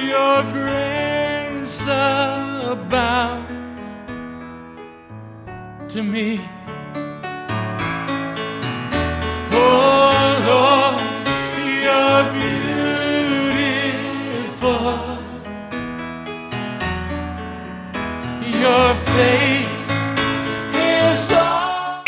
your grace abounds to me. Oh Lord, you're beautiful.